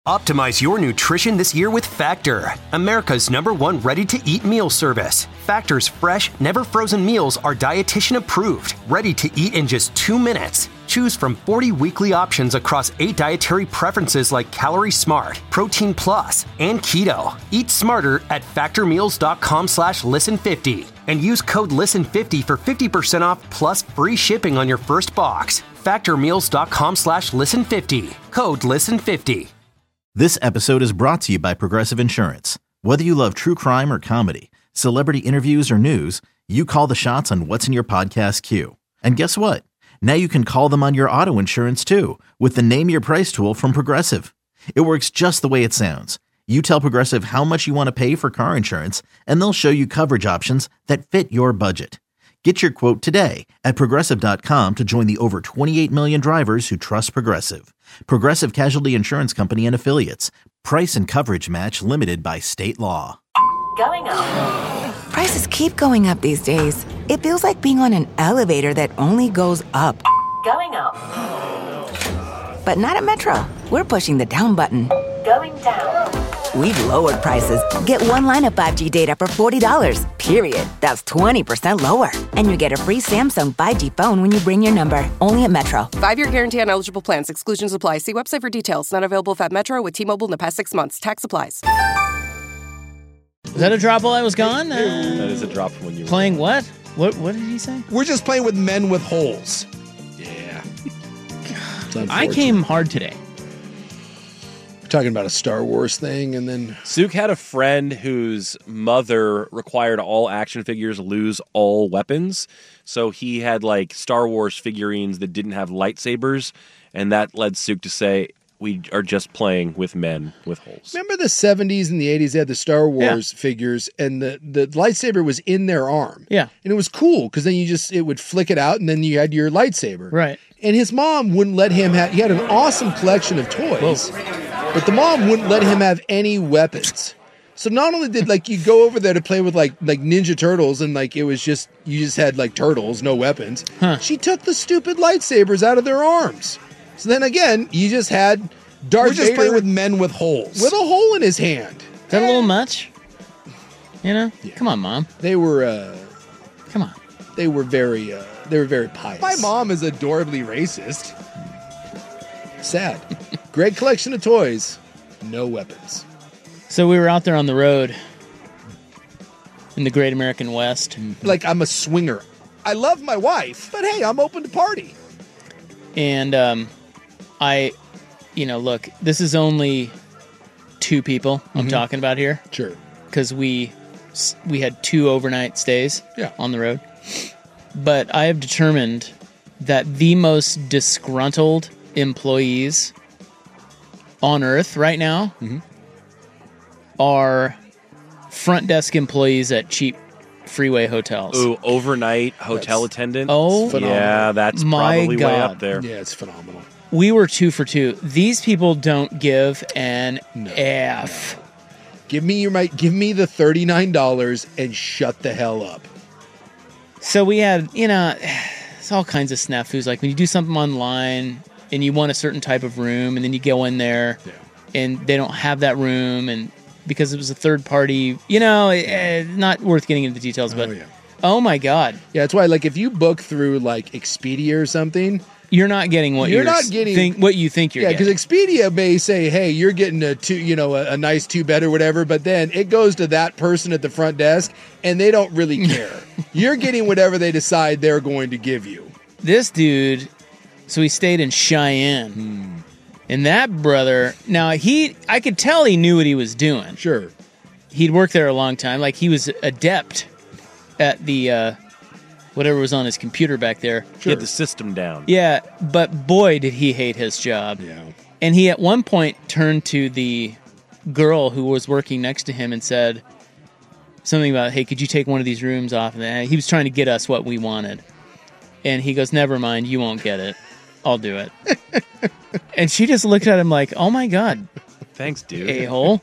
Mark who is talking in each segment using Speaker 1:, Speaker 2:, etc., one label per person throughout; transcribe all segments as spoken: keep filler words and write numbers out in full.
Speaker 1: Optimize your nutrition this year with Factor, America's number one ready-to-eat meal service. Factor's fresh, never-frozen meals are dietitian approved, ready to eat in just two minutes. Choose from forty weekly options across eight dietary preferences like Calorie Smart, Protein Plus, and Keto. Eat smarter at factormeals.com slash listen50 and use code listen fifty for fifty percent off plus free shipping on your first box. factormeals.com slash listen50. Code listen fifty.
Speaker 2: This episode is brought to you by Progressive Insurance. Whether you love true crime or comedy, celebrity interviews or news, you call the shots on what's in your podcast queue. And guess what? Now you can call them on your auto insurance too with the Name Your Price tool from Progressive. It works just the way it sounds. You tell Progressive how much you want to pay for car insurance, and they'll show you coverage options that fit your budget. Get your quote today at Progressive dot com to join the over twenty-eight million drivers who trust Progressive. Progressive Casualty Insurance Company and Affiliates. Price and coverage match limited by state law.
Speaker 3: Going up.
Speaker 4: Prices keep going up these days. It feels like being on an elevator that only goes up.
Speaker 3: Going up.
Speaker 4: But not at Metro. We're pushing the down button.
Speaker 3: Going down.
Speaker 4: We've lowered prices. Get one line of five G data for forty dollars, period. That's twenty percent lower. And you get a free Samsung five G phone when you bring your number. Only at Metro.
Speaker 5: Five-year guarantee on eligible plans. Exclusions apply. See website for details. Not available at Metro with T-Mobile in the past six months. Tax applies.
Speaker 6: Is that a drop while I was gone? Uh,
Speaker 7: that is a drop from when you were
Speaker 6: playing what? What What did he say?
Speaker 8: We're just playing with men with holes.
Speaker 7: Yeah.
Speaker 6: I came hard today.
Speaker 8: Talking about a Star Wars thing, and then
Speaker 7: Suk had a friend whose mother required all action figures lose all weapons, so he had like Star Wars figurines that didn't have lightsabers, and that led Suk to say, "We are just playing with men with holes."
Speaker 8: Remember the seventies and the eighties? They had the Star Wars yeah. figures, and the the lightsaber was in their arm.
Speaker 6: Yeah,
Speaker 8: and it was cool because then you just it would flick it out, and then you had your lightsaber.
Speaker 6: Right.
Speaker 8: And his mom wouldn't let him have. He had an awesome collection of toys. Whoa. But the mom wouldn't let him have any weapons. So not only did like you go over there to play with like like Ninja Turtles and like it was just you just had like turtles, no weapons.
Speaker 6: Huh.
Speaker 8: She took the stupid lightsabers out of their arms. So then again, you just had Darth We're just Vader playing with men with holes. With a hole in his hand.
Speaker 6: Is that a little much? You know? Yeah. Come on, Mom.
Speaker 8: They were uh
Speaker 6: Come on.
Speaker 8: They were very uh they were very pious.
Speaker 9: My mom is adorably racist.
Speaker 8: Sad. Great collection of toys, no weapons.
Speaker 6: So we were out there on the road in the Great American West.
Speaker 8: Like I'm a swinger. I love my wife, but hey, I'm open to party.
Speaker 6: And um, I, you know, look, this is only two people I'm
Speaker 8: Mhm.
Speaker 6: talking about here.
Speaker 8: Sure.
Speaker 6: Because we we had two overnight stays
Speaker 8: Yeah.
Speaker 6: on the road. But I have determined that the most disgruntled employees on Earth right now
Speaker 8: Mhm.
Speaker 6: are front desk employees at cheap freeway hotels.
Speaker 7: Ooh, overnight hotel
Speaker 8: That's-
Speaker 7: attendant.
Speaker 6: Oh,
Speaker 7: yeah, that's
Speaker 6: my
Speaker 7: probably way
Speaker 6: God.
Speaker 7: up there.
Speaker 8: Yeah, it's phenomenal.
Speaker 6: We were two for two. These people don't give an
Speaker 8: No,
Speaker 6: F.
Speaker 8: no. Give me your mic. Give me the thirty-nine dollars and shut the hell up.
Speaker 6: So we had, you know, it's all kinds of snafus. Like when you do something online and you want a certain type of room, and then you go in there
Speaker 8: Yeah.
Speaker 6: and they don't have that room, and because it was a third party, you know, eh, not worth getting into the details, but
Speaker 8: Oh, yeah.
Speaker 6: oh my God,
Speaker 8: Yeah, that's why. Like, if you book through like Expedia or something,
Speaker 6: you're not getting what
Speaker 8: You're
Speaker 6: you're
Speaker 8: not getting-
Speaker 6: think, what you think you're
Speaker 8: yeah, because
Speaker 6: getting.
Speaker 8: Expedia may say, "Hey, you're getting a two, you know, a, a nice two bed or whatever," but then it goes to that person at the front desk, and they don't really care. You're getting whatever they decide they're going to give you.
Speaker 6: This dude, so he stayed in Cheyenne,
Speaker 8: Hmm.
Speaker 6: and that brother. Now he, I could tell he knew what he was doing.
Speaker 8: Sure.
Speaker 6: He'd worked there a long time. Like he was adept at the uh, whatever was on his computer back there.
Speaker 7: Get the system down.
Speaker 6: Yeah, but boy, did he hate his job.
Speaker 8: Yeah.
Speaker 6: And he at one point turned to the girl who was working next to him and said something about, "Hey, could you take one of these rooms off?" And he was trying to get us what we wanted. And he goes, "Never mind, you won't get it. I'll do it." And she just looked at him like, "Oh my God,
Speaker 7: Thanks, dude.
Speaker 6: a-hole."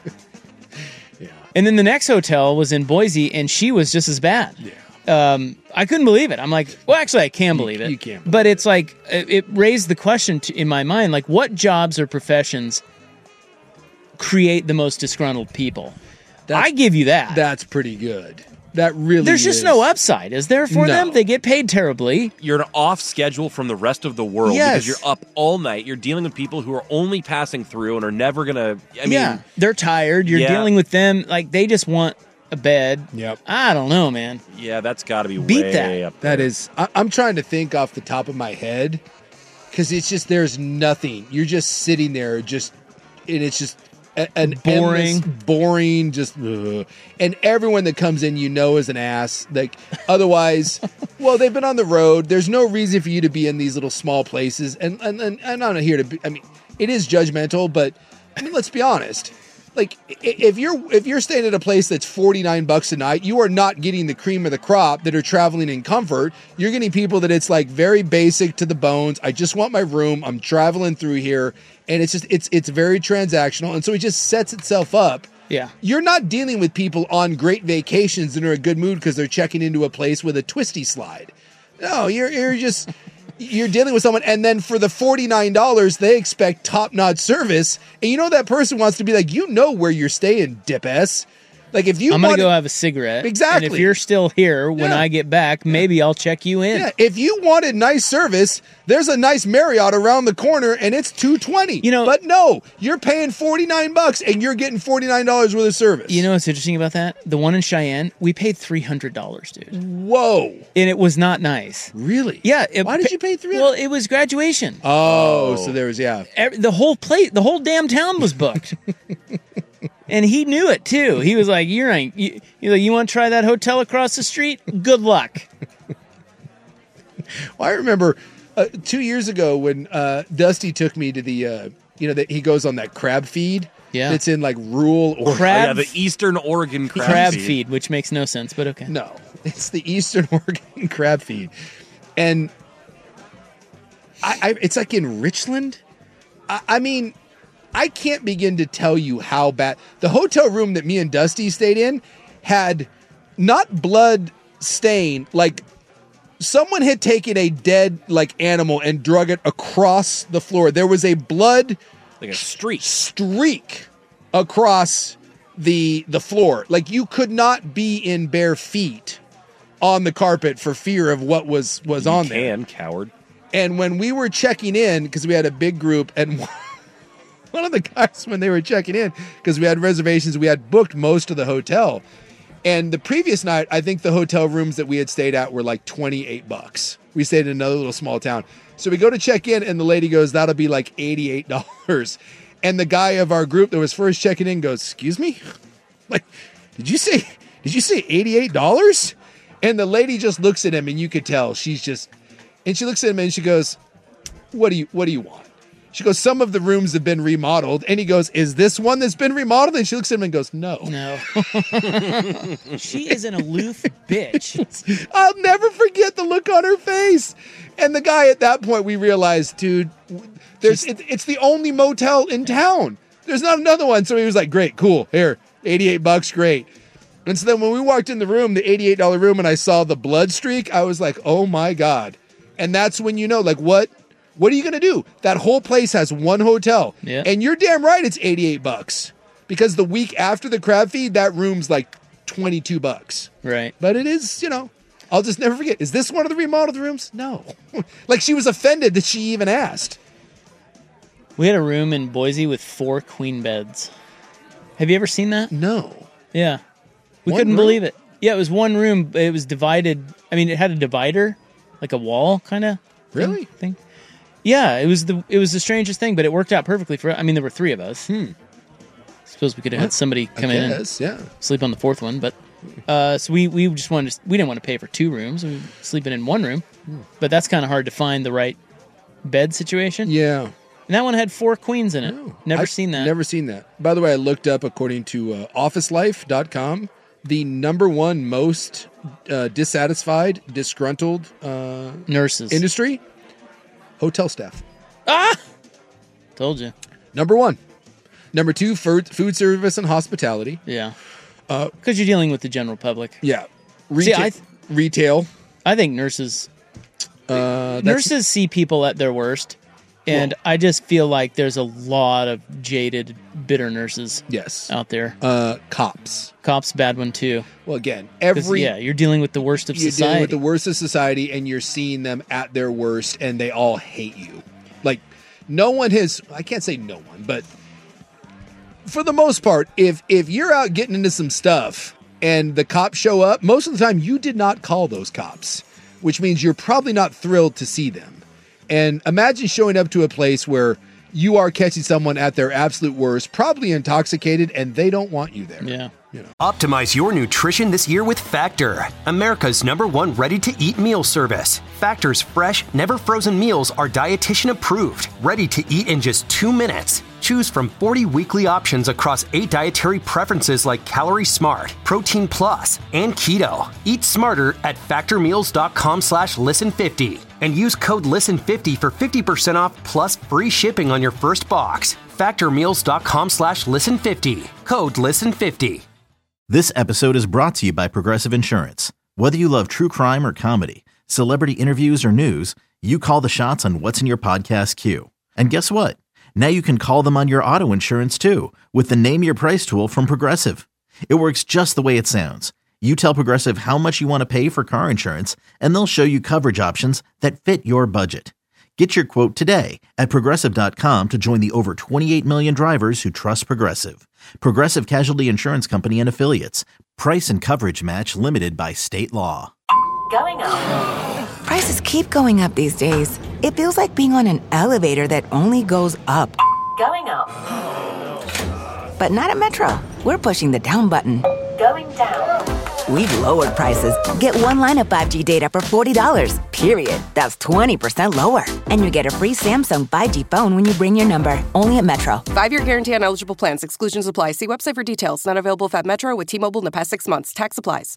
Speaker 8: Yeah.
Speaker 6: And then the next hotel was in Boise, and she was just as bad.
Speaker 8: Yeah.
Speaker 6: Um, I couldn't believe it. I'm like, well, actually, I can believe
Speaker 8: you,
Speaker 6: it.
Speaker 8: You can't.
Speaker 6: But it's like, it, it raised the question to, in my mind, like, what jobs or professions create the most disgruntled people?
Speaker 8: That's,
Speaker 6: I give you that.
Speaker 8: That's pretty good. That really
Speaker 6: There's just
Speaker 8: is.
Speaker 6: no upside, is there, for
Speaker 8: No.
Speaker 6: them? They get paid terribly.
Speaker 7: You're off schedule from the rest of the world
Speaker 8: Yes.
Speaker 7: because you're up all night. You're dealing with people who are only passing through and are never gonna. I mean,
Speaker 6: yeah, they're tired. You're
Speaker 7: Yeah.
Speaker 6: dealing with them. Like, they just want a bed.
Speaker 8: Yep.
Speaker 6: I don't know, man.
Speaker 7: yeah, that's got to be
Speaker 6: Beat
Speaker 7: way
Speaker 6: that.
Speaker 7: up there.
Speaker 8: That is, I, I'm trying to think off the top of my head because it's just there's nothing. You're just sitting there, just and it's just a, an
Speaker 6: Boring.
Speaker 8: endless, boring, just ugh. And everyone that comes in, you know, is an ass. Like otherwise, well, they've been on the road. There's no reason for you to be in these little small places. And and, and I'm not here to. Be, I mean, it is judgmental, but I mean, let's be honest. Like i- if you're if you're staying at a place that's forty-nine bucks a night, you are not getting the cream of the crop that are traveling in comfort. You're getting people that it's like very basic to the bones. I just want my room. I'm traveling through here, and it's just it's it's very transactional, and so it just sets itself up.
Speaker 6: Yeah.
Speaker 8: You're not dealing with people on great vacations and are in a good mood because they're checking into a place with a twisty slide. No, you're you're just you're dealing with someone, and then for the forty-nine dollars, they expect top-notch service, and you know that person wants to be like, you know where you're staying, dip-ass. Like if you
Speaker 6: I'm going
Speaker 8: want
Speaker 6: to go have a cigarette.
Speaker 8: Exactly.
Speaker 6: And if you're still here when
Speaker 8: Yeah.
Speaker 6: I get back, maybe I'll check you in.
Speaker 8: yeah, if you wanted nice service, there's a nice Marriott around the corner, and it's two twenty.
Speaker 6: You know-
Speaker 8: but no, you're paying forty-nine bucks, and you're getting forty-nine dollars worth of service.
Speaker 6: You know what's interesting about that? The one in Cheyenne, we paid three hundred dollars, dude.
Speaker 8: Whoa,
Speaker 6: And it was not nice.
Speaker 8: really?
Speaker 6: Yeah. It,
Speaker 8: Why did you pay three hundred?
Speaker 6: Well, it was graduation.
Speaker 8: Oh, so there was yeah.
Speaker 6: Every, the whole plate, the whole damn town was booked. And he knew it too. He was like, "You're ain't you, you, you want to try that hotel across the street? Good luck."
Speaker 8: Well, I remember uh, two years ago when uh, Dusty took me to the, uh, you know, that he goes on that crab feed.
Speaker 6: Yeah.
Speaker 8: It's in like rural or
Speaker 6: Crab-
Speaker 7: Oh, yeah, the Eastern Oregon crab,
Speaker 6: Crab
Speaker 7: feed.
Speaker 6: feed, which makes no sense, but okay.
Speaker 8: No, it's the Eastern Oregon crab feed, and I, I it's like in Richland. I, I mean, I can't begin to tell you how bad the hotel room that me and Dusty stayed in had not blood stain, like someone had taken a dead like animal and drug it across the floor. There was a blood
Speaker 7: like a streak
Speaker 8: streak across the the floor. Like you could not be in bare feet on the carpet for fear of what was was
Speaker 7: You
Speaker 8: on there.
Speaker 7: can, coward.
Speaker 8: And when we were checking in, because we had a big group, and one of the guys, when they were checking in, because we had reservations, we had booked most of the hotel. And the previous night, I think the hotel rooms that we had stayed at were like twenty-eight bucks. We stayed in another little small town. So we go to check in, and the lady goes, that'll be like eighty-eight dollars. And the guy of our group that was first checking in goes, excuse me? Like, did you say, did you say eighty-eight dollars? And the lady just looks at him, and you could tell she's just, and she looks at him and she goes, what do you, what do you want? She goes, some of the rooms have been remodeled. And he goes, is this one that's been remodeled? And she looks at him and goes, no.
Speaker 6: No. She is an aloof bitch.
Speaker 8: I'll never forget the look on her face. And the guy at that point, we realized, dude, there's it, it's the only motel in town. There's not another one. So he was like, great, cool. Here, eighty-eight bucks, great. And so then when we walked in the room, the eighty-eight dollars room, and I saw the blood streak, I was like, oh my God. And that's when you know, like, what? What are you going to do? That whole place has one hotel.
Speaker 6: Yeah.
Speaker 8: And you're damn right it's eighty-eight bucks. Because the week after the crab feed, that room's like twenty-two bucks.
Speaker 6: Right.
Speaker 8: But it is, you know, I'll just never forget. Is this one of the remodeled rooms? No. Like she was offended that she even asked.
Speaker 6: We had a room in Boise with four queen beds. Have you ever seen that?
Speaker 8: No.
Speaker 6: Yeah. We
Speaker 8: One
Speaker 6: couldn't
Speaker 8: room?
Speaker 6: believe it. Yeah, it was one room. But it was divided. I mean, it had a divider, like a wall kind of
Speaker 8: Really?
Speaker 6: thing. Yeah, it was the it was the strangest thing, but it worked out perfectly for. I mean, there were three of us.
Speaker 8: Hmm.
Speaker 6: Suppose we could have had somebody come
Speaker 8: I
Speaker 6: in and
Speaker 8: guess, yeah.
Speaker 6: sleep on the fourth one, but uh, so we we just wanted to, we didn't want to pay for two rooms. We were sleeping in one room, but that's kind of hard to find the right bed situation.
Speaker 8: Yeah.
Speaker 6: And that one had four queens in it. Never
Speaker 8: I've
Speaker 6: seen that.
Speaker 8: Never seen that. By the way, I looked up, according to uh, office life dot com, the number one most uh, dissatisfied, disgruntled uh,
Speaker 6: Nurses.
Speaker 8: industry, hotel staff.
Speaker 6: Ah! Told you.
Speaker 8: Number one. Number two, food, food service and hospitality.
Speaker 6: Yeah.
Speaker 8: Uh,
Speaker 6: Because you're dealing with the general public.
Speaker 8: Yeah.
Speaker 6: See,
Speaker 8: Retail.
Speaker 6: I th-
Speaker 8: retail.
Speaker 6: I think nurses
Speaker 8: Uh, that's-
Speaker 6: nurses see people at their worst, and I just feel like there's a lot of jaded, bitter nurses
Speaker 8: Yes.
Speaker 6: out there.
Speaker 8: Uh, cops.
Speaker 6: Cops, bad one too.
Speaker 8: Well, again,
Speaker 6: 'Cause,
Speaker 8: every
Speaker 6: yeah, you're dealing with the worst of
Speaker 8: you're
Speaker 6: society.
Speaker 8: dealing with the worst of society, and you're seeing them at their worst, and they all hate you. Like, no one has. I can't say no one, but for the most part, if if you're out getting into some stuff and the cops show up, most of the time you did not call those cops, which means you're probably not thrilled to see them. And imagine showing up to a place where you are catching someone at their absolute worst, probably intoxicated, and they don't want you there.
Speaker 6: Yeah.
Speaker 8: You know.
Speaker 1: Optimize your nutrition this year with Factor, America's number one ready-to-eat meal service. Factor's fresh, never frozen meals are dietitian approved, ready to eat in just two minutes. Choose from forty weekly options across eight dietary preferences like Calorie Smart, Protein Plus, and Keto. Eat smarter at factormeals.com slash listen fifty and use code listen fifty for fifty percent off plus free shipping on your first box. factormeals.com slash listen fifty. Code listen fifty.
Speaker 2: This episode is brought to you by Progressive Insurance. Whether you love true crime or comedy, celebrity interviews or news, you call the shots on what's in your podcast queue. And guess what? Now you can call them on your auto insurance too with the Name Your Price tool from Progressive. It works just the way it sounds. You tell Progressive how much you want to pay for car insurance, and they'll show you coverage options that fit your budget. Get your quote today at Progressive dot com to join the over twenty-eight million drivers who trust Progressive. Progressive Casualty Insurance Company and Affiliates. Price and coverage match limited by state law.
Speaker 3: Going up.
Speaker 4: Prices keep going up these days. It feels like being on an elevator that only goes up.
Speaker 3: Going up.
Speaker 4: But not at Metro. We're pushing the down button.
Speaker 3: Going down.
Speaker 4: We've lowered prices. Get one line of five G data for forty dollars, period. That's twenty percent lower. And you get a free Samsung five G phone when you bring your number. Only at Metro.
Speaker 5: Five-year guarantee on eligible plans. Exclusions apply. See website for details. Not available if at Metro with T-Mobile in the past six months. Tax applies.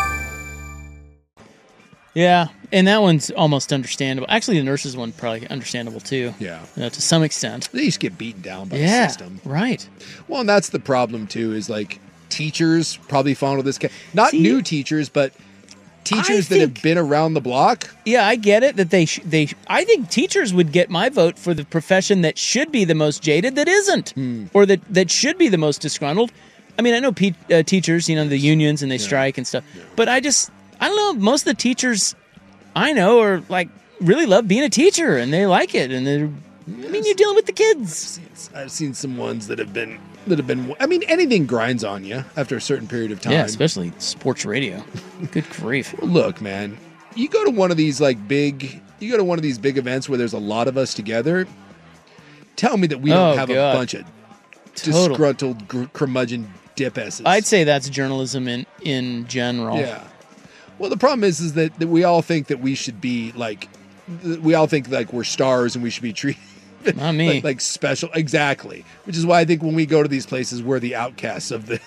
Speaker 6: Yeah, and that one's almost understandable. Actually, the nurses one probably understandable too.
Speaker 8: Yeah.
Speaker 6: You know, to some extent.
Speaker 8: They just get beaten down by
Speaker 6: Yeah,
Speaker 8: the system.
Speaker 6: right.
Speaker 8: Well, and that's the problem too, is like teachers probably follow this. Ca- Not
Speaker 6: See,
Speaker 8: new teachers, but teachers that
Speaker 6: think-
Speaker 8: have been around the block.
Speaker 6: Yeah, I get it that they sh- they. Sh- I think teachers would get my vote for the profession that should be the most jaded, that isn't,
Speaker 8: Hmm.
Speaker 6: or that that should be the most disgruntled. I mean, I know pe- uh, teachers, you know, the unions and they strike and stuff, but I just I don't know. Most of the teachers I know are like really love being a teacher and they like it, and they're. I mean, you're dealing with the kids.
Speaker 8: I've seen some ones that have been that have been. I mean, anything grinds on you after a certain period of time.
Speaker 6: Yeah, especially sports radio. Good grief.
Speaker 8: Look, man, you go to one of these like big, you go to one of these big events where there's a lot of us together. Tell me that we don't
Speaker 6: Oh,
Speaker 8: have
Speaker 6: God.
Speaker 8: a bunch of
Speaker 6: Total.
Speaker 8: disgruntled gr- curmudgeon dip asses.
Speaker 6: I'd say that's journalism in in general.
Speaker 8: Yeah. Well, the problem is, is that, that we all think that we should be like, we all think like we're stars and we should be treated
Speaker 6: Not me.
Speaker 8: like, like special. Exactly. Which is why I think when we go to these places, we're the outcasts of the.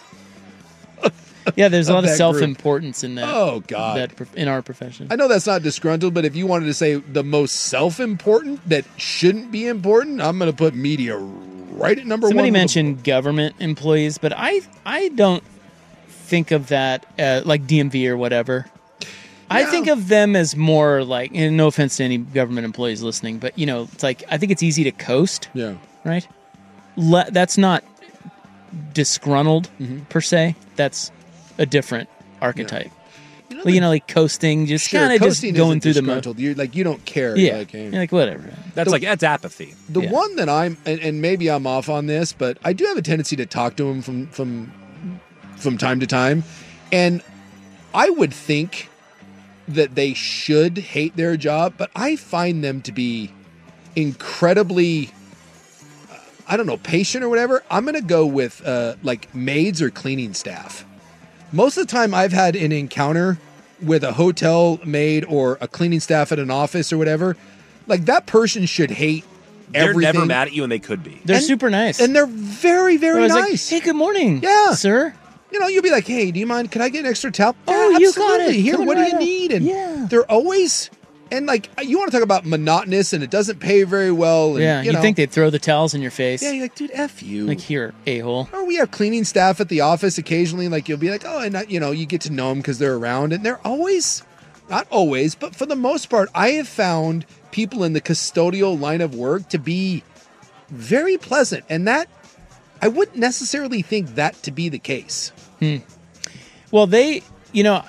Speaker 6: Yeah, there's a
Speaker 8: of
Speaker 6: lot of
Speaker 8: that group.
Speaker 6: self-importance in that.
Speaker 8: Oh, God.
Speaker 6: that prof- in our profession.
Speaker 8: I know that's not disgruntled, but if you wanted to say the most self-important that shouldn't be important, I'm going to put media right at number
Speaker 6: Somebody
Speaker 8: one.
Speaker 6: mentioned government employees, but I I don't think of that uh, like D M V or whatever. I
Speaker 8: Yeah.
Speaker 6: think of them as more like, and no offense to any government employees listening, but you know, it's like I think it's easy to coast,
Speaker 8: Yeah.
Speaker 6: right? Le- that's not disgruntled
Speaker 8: Mm-hmm.
Speaker 6: per se. That's a different archetype. Well, you know, like coasting, just
Speaker 8: Sure,
Speaker 6: kind of just
Speaker 8: coasting
Speaker 6: going
Speaker 8: isn't
Speaker 6: through the mo-
Speaker 8: disgruntled. You like you don't care.
Speaker 6: Yeah,
Speaker 8: Like, hey.
Speaker 6: you're like whatever.
Speaker 7: That's like that's apathy.
Speaker 8: The
Speaker 6: Yeah.
Speaker 8: one that I'm, and, and maybe I'm off on this, but I do have a tendency to talk to him from from from time to time, and I would think that they should hate their job, but I find them to be incredibly, uh, I don't know, patient or whatever. I'm gonna go with uh, like maids or cleaning staff. Most of the time, I've had an encounter with a hotel maid or a cleaning staff at an office or whatever. Like that person should hate
Speaker 7: They're
Speaker 8: everything.
Speaker 7: never mad at you, and they could be.
Speaker 6: They're
Speaker 8: And-
Speaker 6: super nice.
Speaker 8: And they're very, very
Speaker 6: I was like,
Speaker 8: nice.
Speaker 6: hey, good morning,
Speaker 8: Yeah.
Speaker 6: sir.
Speaker 8: You know, you'll be like, hey, do you mind? Could I get an extra towel?
Speaker 6: Oh,
Speaker 8: Yeah,
Speaker 6: you got
Speaker 8: absolutely.
Speaker 6: it.
Speaker 8: Here,
Speaker 6: Coming
Speaker 8: what do
Speaker 6: right
Speaker 8: you
Speaker 6: up.
Speaker 8: need? And
Speaker 6: Yeah.
Speaker 8: they're always, and like, you want to talk about monotonous and it doesn't pay very well. And,
Speaker 6: Yeah,
Speaker 8: you
Speaker 6: you'd
Speaker 8: know,
Speaker 6: think they'd throw the towels in your face.
Speaker 8: yeah, you're like, dude, F you.
Speaker 6: Like, here, a-hole.
Speaker 8: Or we have cleaning staff at the office occasionally. Like, you'll be like, oh, and, uh, you know, you get to know them because they're around. And they're always not always, but for the most part, I have found people in the custodial line of work to be very pleasant. And that, I wouldn't necessarily think that to be the case.
Speaker 6: Hmm. Well, they, you know,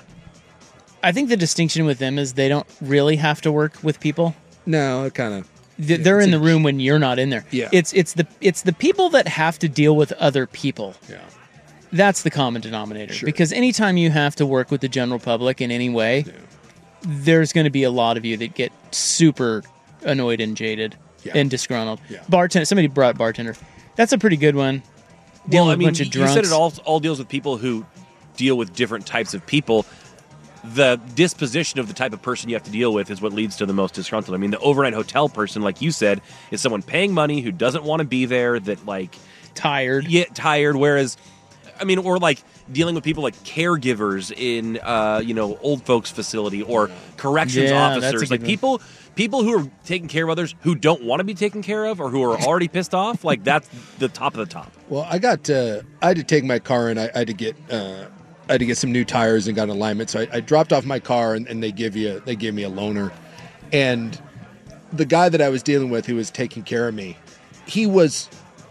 Speaker 6: I think the distinction with them is they don't really have to work with people.
Speaker 8: No, it kind of.
Speaker 6: They're in the room when you're not in there.
Speaker 8: Yeah.
Speaker 6: It's it's the it's the people that have to deal with other people.
Speaker 8: Yeah.
Speaker 6: That's the common denominator.
Speaker 8: Sure.
Speaker 6: Because anytime you have to work with the general public in any way,
Speaker 8: Yeah.
Speaker 6: there's going to be a lot of you that get super annoyed and jaded
Speaker 8: Yeah.
Speaker 6: and disgruntled.
Speaker 8: Yeah.
Speaker 6: Bartender. Somebody brought bartender. That's a pretty good one. Dealing
Speaker 7: Well, I
Speaker 6: with
Speaker 7: mean,
Speaker 6: a bunch of
Speaker 7: you
Speaker 6: drunks.
Speaker 7: said it all all deals with people who deal with different types of people. The disposition of the type of person you have to deal with is what leads to the most disgruntled. I mean, the overnight hotel person, like you said, is someone paying money who doesn't want to be there, that like
Speaker 6: Tired.
Speaker 7: get tired. Whereas, I mean, or like dealing with people like caregivers in, uh, you know, old folks facility or corrections
Speaker 6: Yeah, that's a
Speaker 7: officers,
Speaker 6: good
Speaker 7: like
Speaker 6: one.
Speaker 7: people, people who are taking care of others who don't want to be taken care of or who are already pissed off. Like that's the top of the top.
Speaker 8: Well, I got, uh, I had to take my car and I, I had to get, uh, I had to get some new tires and got an alignment. So I, I dropped off my car and, and they give you, they gave me a loaner. And the guy that I was dealing with who was taking care of me, he was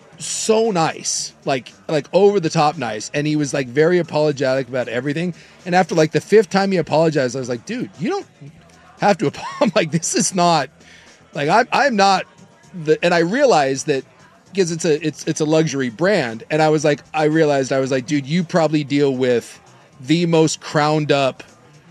Speaker 8: so nice, like, like over the top nice. And he was like very apologetic about everything. And after like the fifth time he apologized, I was like, dude, you don't have to apologize. I'm like, this is not like, I'm, I'm not the, and I realized that, because it's a it's it's a luxury brand, and I was like, I realized I was like, dude, you probably deal with the most crowned up,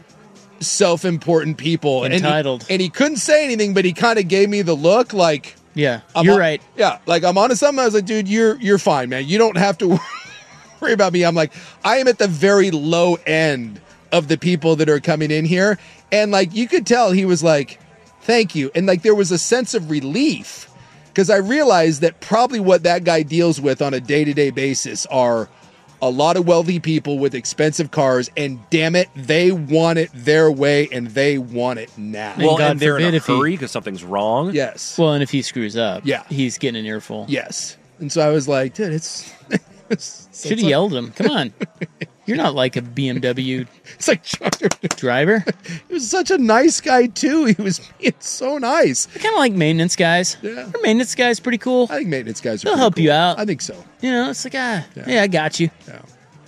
Speaker 8: self-important people,
Speaker 6: Entitled.
Speaker 8: and he, and he couldn't say anything, but he kind of gave me the look, like,
Speaker 6: Yeah,
Speaker 8: I'm
Speaker 6: you're
Speaker 8: on-
Speaker 6: right.
Speaker 8: yeah, like I'm onto something. I was like, dude, you're you're fine, man. You don't have to worry about me. I'm like, I am at the very low end of the people that are coming in here, and like you could tell he was like, thank you, and like there was a sense of relief. Because I realized that probably what that guy deals with on a day-to-day basis are a lot of wealthy people with expensive cars, and damn it, they want it their way, and they want it now.
Speaker 6: And
Speaker 7: Well,
Speaker 6: God
Speaker 7: and they're in
Speaker 6: forbid
Speaker 7: a
Speaker 6: if he-
Speaker 7: hurry because something's wrong.
Speaker 8: Yes.
Speaker 6: Well, and if he screws up,
Speaker 8: Yeah.
Speaker 6: he's getting an earful.
Speaker 8: Yes. And so I was like, dude, it's... it's
Speaker 6: Should have
Speaker 8: it's
Speaker 6: yelled him. Come on. You're not like a B M W
Speaker 8: Like, it's like
Speaker 6: driver.
Speaker 8: he was such a nice guy, too. He was being so nice.
Speaker 6: Kind of like maintenance guys.
Speaker 8: Yeah.
Speaker 6: Our maintenance guys pretty cool.
Speaker 8: I think maintenance guys are
Speaker 6: They'll
Speaker 8: pretty
Speaker 6: help
Speaker 8: cool.
Speaker 6: you out.
Speaker 8: I think so.
Speaker 6: You know, it's like, ah,
Speaker 8: Yeah.
Speaker 6: yeah, I got you.
Speaker 8: Yeah.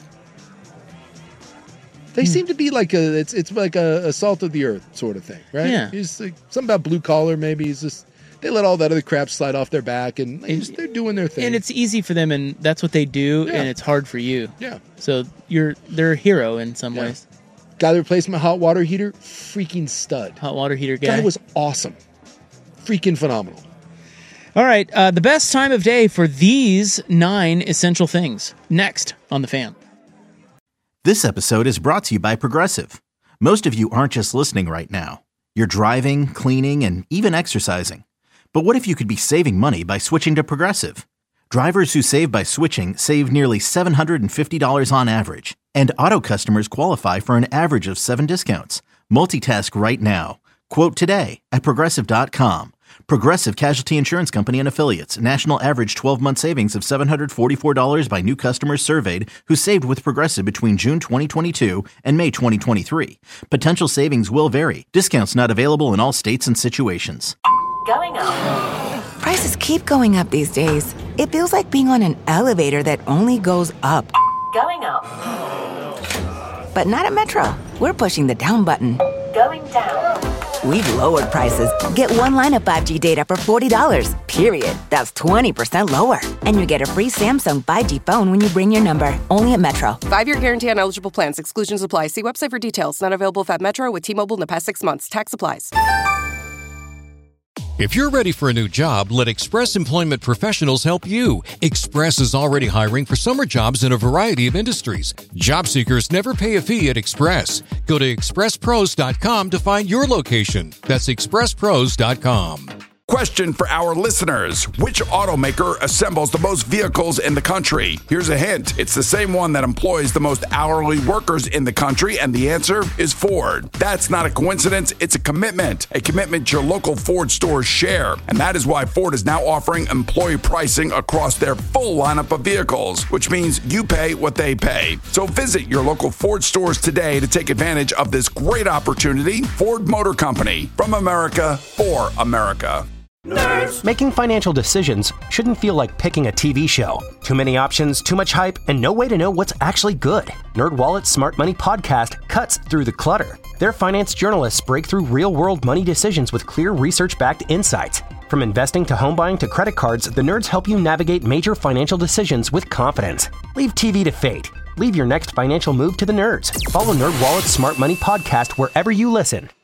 Speaker 8: They seem to be like a it's it's like a, a salt of the earth sort of thing, right?
Speaker 6: Yeah.
Speaker 8: He's like something about blue collar. Maybe he's just they let all that other crap slide off their back, and they just, they're doing their thing.
Speaker 6: And it's easy for them, and that's what they do,
Speaker 8: Yeah.
Speaker 6: and it's hard for you.
Speaker 8: yeah.
Speaker 6: So you're they're a hero in some
Speaker 8: Yeah.
Speaker 6: ways.
Speaker 8: Guy that replaced my hot water heater, freaking stud.
Speaker 6: Hot water heater guy.
Speaker 8: Guy was awesome, freaking phenomenal.
Speaker 6: All right, uh, the best time of day for these nine essential things. Next on The Fan.
Speaker 2: This episode is brought to you by Progressive. Most of you aren't just listening right now. You're driving, cleaning, and even exercising. But what if you could be saving money by switching to Progressive? Drivers who save by switching save nearly seven hundred fifty dollars on average. And auto customers qualify for an average of seven discounts. Multitask right now. Quote today at Progressive dot com. Progressive Casualty Insurance Company and Affiliates. National average twelve-month savings of seven hundred forty-four dollars by new customers surveyed who saved with Progressive between June twenty twenty-two and May twenty twenty-three. Potential savings will vary. Discounts not available in all states and situations.
Speaker 3: Going up.
Speaker 4: Prices keep going up these days. It feels like being on an elevator that only goes up.
Speaker 3: Going up.
Speaker 4: But not at Metro. We're pushing the down button.
Speaker 3: Going down.
Speaker 4: We've lowered prices. Get one line of five G data for forty dollars, period. That's twenty percent lower. And you get a free Samsung five G phone when you bring your number. Only at Metro.
Speaker 5: Five-year guarantee on eligible plans. Exclusions apply. See website for details. Not available if at Metro with T-Mobile in the past six months. Tax applies.
Speaker 10: If you're ready for a new job, let Express Employment Professionals help you. Express is already hiring for summer jobs in a variety of industries. Job seekers never pay a fee at Express. Go to express pros dot com to find your location. That's express pros dot com.
Speaker 11: Question for our listeners. Which automaker assembles the most vehicles in the country? Here's a hint. It's the same one that employs the most hourly workers in the country, and the answer is Ford. That's not a coincidence. It's a commitment. A commitment your local Ford stores share. And that is why Ford is now offering employee pricing across their full lineup of vehicles, which means you pay what they pay. So visit your local Ford stores today to take advantage of this great opportunity. Ford Motor Company. From America, for America.
Speaker 1: Nerds. Making financial decisions shouldn't feel like picking a T V show. Too many options, too much hype, and no way to know what's actually good. NerdWallet's Smart Money podcast cuts through the clutter. Their finance journalists break through real-world money decisions with clear research-backed insights. From investing to home buying to credit cards, the nerds help you navigate major financial decisions with confidence. Leave T V to fate. Leave your next financial move to the nerds. Follow NerdWallet's Smart Money podcast wherever you listen.